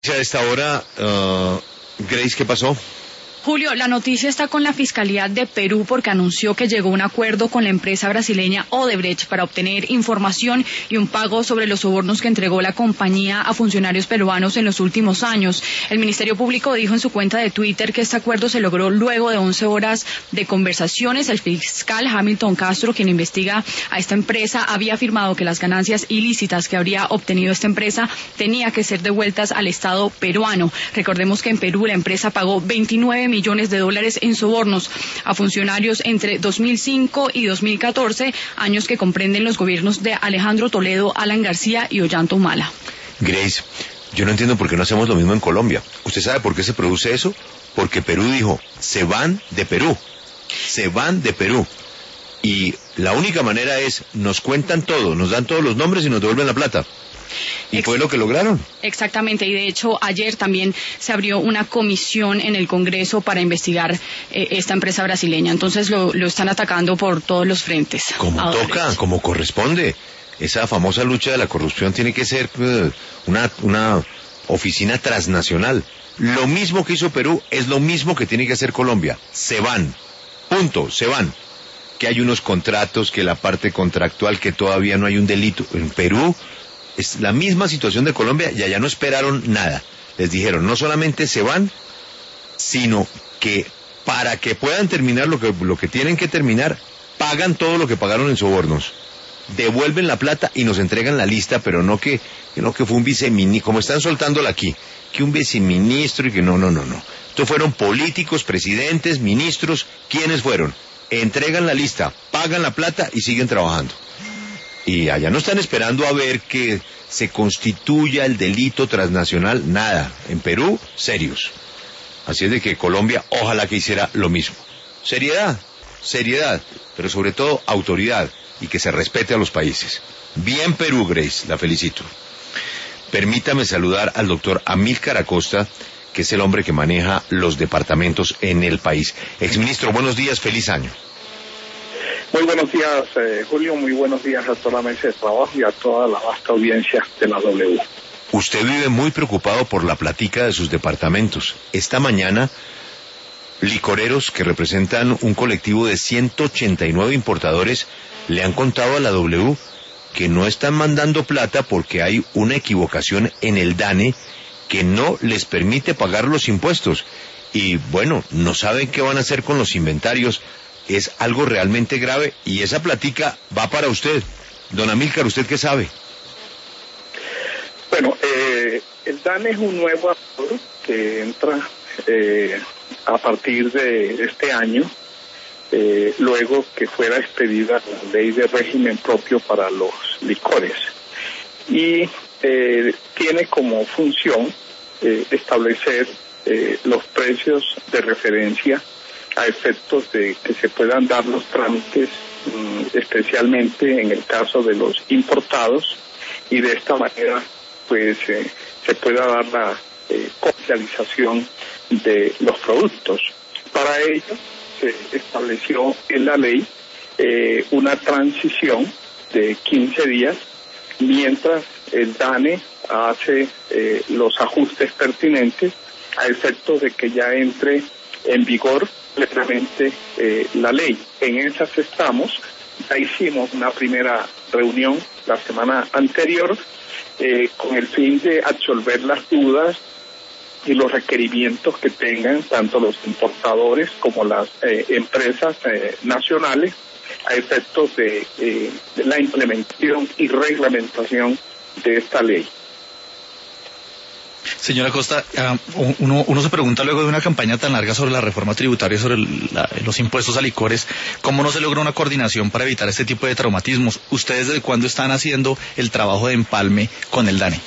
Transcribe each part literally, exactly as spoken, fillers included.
A esta hora, uh, Grace, ¿qué pasó? Julio, la noticia está con la Fiscalía de Perú porque anunció que llegó a un acuerdo con la empresa brasileña Odebrecht para obtener información y un pago sobre los sobornos que entregó la compañía a funcionarios peruanos en los últimos años. El Ministerio Público dijo en su cuenta de Twitter que este acuerdo se logró luego de once horas de conversaciones. El fiscal Hamilton Castro, quien investiga a esta empresa, había afirmado que las ganancias ilícitas que habría obtenido esta empresa tenía que ser devueltas al Estado peruano. Recordemos que en Perú la empresa pagó veintinueve millones de dólares en sobornos a funcionarios entre dos mil cinco y dos mil catorce, años que comprenden los gobiernos de Alejandro Toledo, Alan García y Ollanta Humala. Grace, yo no entiendo por qué no hacemos lo mismo en Colombia. ¿Usted sabe por qué se produce eso? Porque Perú dijo, se van de Perú, se van de Perú. Y la única manera es, nos cuentan todo, nos dan todos los nombres y nos devuelven la plata. ¿Y fue lo que lograron? Exactamente, y de hecho ayer también se abrió una comisión en el Congreso para investigar eh, esta empresa brasileña. Entonces lo, lo están atacando por todos los frentes. Como toca, como corresponde. Esa famosa lucha de la corrupción tiene que ser uh, una, una oficina transnacional. Lo mismo que hizo Perú es lo mismo que tiene que hacer Colombia. Se van. Punto, se van. Que hay unos contratos, que la parte contractual, que todavía no hay un delito. En Perú es la misma situación de Colombia y allá no esperaron nada. Les dijeron, no solamente se van, sino que para que puedan terminar lo que, lo que tienen que terminar, pagan todo lo que pagaron en sobornos. Devuelven la plata y nos entregan la lista, pero no que, que no que fue un viceministro, como están soltándola aquí, que un viceministro y que no, no, no, no. Estos fueron políticos, presidentes, ministros. ¿Quiénes fueron? Entregan la lista, pagan la plata y siguen trabajando. Y allá no están esperando a ver que se constituya el delito transnacional, nada. En Perú, serios. Así es de que Colombia, ojalá que hiciera lo mismo. Seriedad, seriedad, pero sobre todo autoridad y que se respete a los países. Bien Perú, Grace, la felicito. Permítame saludar al doctor Amílcar Acosta, que es el hombre que maneja los departamentos en el país. Exministro, buenos días, feliz año. Muy buenos días, eh, Julio, muy buenos días a toda la mesa de trabajo y a toda la vasta audiencia de la W. Usted vive muy preocupado por la platica de sus departamentos. Esta mañana, licoreros que representan un colectivo de ciento ochenta y nueve importadores le han contado a la W que no están mandando plata porque hay una equivocación en el DANE que no les permite pagar los impuestos. Y bueno, no saben qué van a hacer con los inventarios. Es algo realmente grave y esa platica va para usted. Don Amílcar, ¿usted qué sabe? Bueno, eh, el DANE es un nuevo actor que entra eh, a partir de este año, eh, luego que fuera expedida la ley de régimen propio para los licores. Y eh, tiene como función eh, establecer eh, los precios de referencia a efectos de que se puedan dar los trámites, mmm, especialmente en el caso de los importados, y de esta manera pues eh, se pueda dar la eh, comercialización de los productos. Para ello se estableció en la ley eh, una transición de quince días, mientras el DANE hace eh, los ajustes pertinentes a efectos de que ya entre en vigor plenamente eh, la ley. En esas estamos. Ya hicimos una primera reunión la semana anterior eh, con el fin de absolver las dudas y los requerimientos que tengan tanto los importadores como las eh, empresas eh, nacionales a efectos de, eh, de la implementación y reglamentación de esta ley. Señora Costa, uh, uno, uno se pregunta luego de una campaña tan larga sobre la reforma tributaria, sobre el, la, los impuestos a licores, ¿cómo no se logra una coordinación para evitar este tipo de traumatismos? ¿Ustedes desde cuándo están haciendo el trabajo de empalme con el DANE?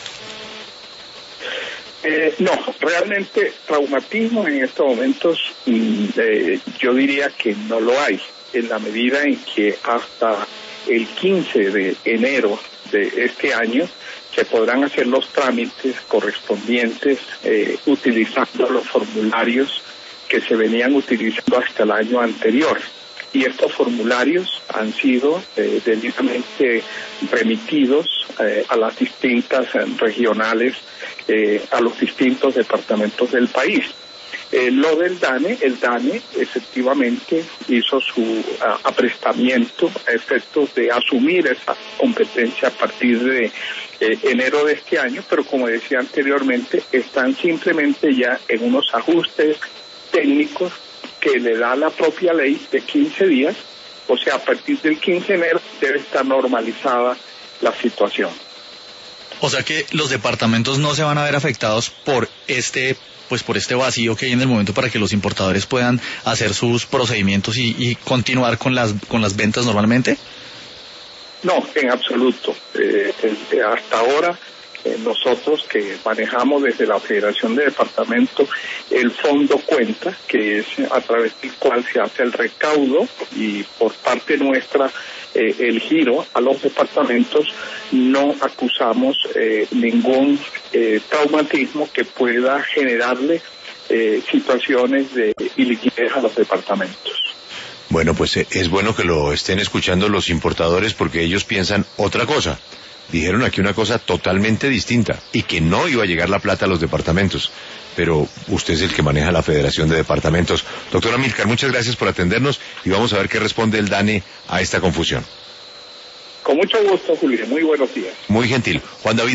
Eh, no, realmente traumatismo en estos momentos mm, eh, yo diría que no lo hay, en la medida en que hasta el quince de enero de este año se podrán hacer los trámites correspondientes eh, utilizando los formularios que se venían utilizando hasta el año anterior. Y estos formularios han sido eh, debidamente remitidos eh, a las distintas eh, regionales eh, a los distintos departamentos del país. Eh, lo del DANE, el DANE efectivamente hizo su uh, aprestamiento a efectos de asumir esa competencia a partir de eh, enero de este año, pero como decía anteriormente, están simplemente ya en unos ajustes técnicos que le da la propia ley de quince días, o sea, a partir del quince de enero debe estar normalizada la situación. O sea que los departamentos no se van a ver afectados por este pues por este vacío que hay en el momento para que los importadores puedan hacer sus procedimientos y, y continuar con las con las ventas normalmente. No, en absoluto. Eh, eh, hasta ahora eh, nosotros que manejamos desde la Federación de Departamentos el Fondo Cuenta, que es a través del cual se hace el recaudo y por parte nuestra eh, el giro a los departamentos, no acusamos eh, ningún eh, traumatismo que pueda generarle eh, situaciones de iliquidez a los departamentos. Bueno, pues eh, es bueno que lo estén escuchando los importadores porque ellos piensan otra cosa. Dijeron aquí una cosa totalmente distinta y que no iba a llegar la plata a los departamentos. Pero usted es el que maneja la Federación de Departamentos. Doctora Milcar, muchas gracias por atendernos y vamos a ver qué responde el DANE a esta confusión. Con mucho gusto, Julio. Muy buenos días. Muy gentil. Juan David.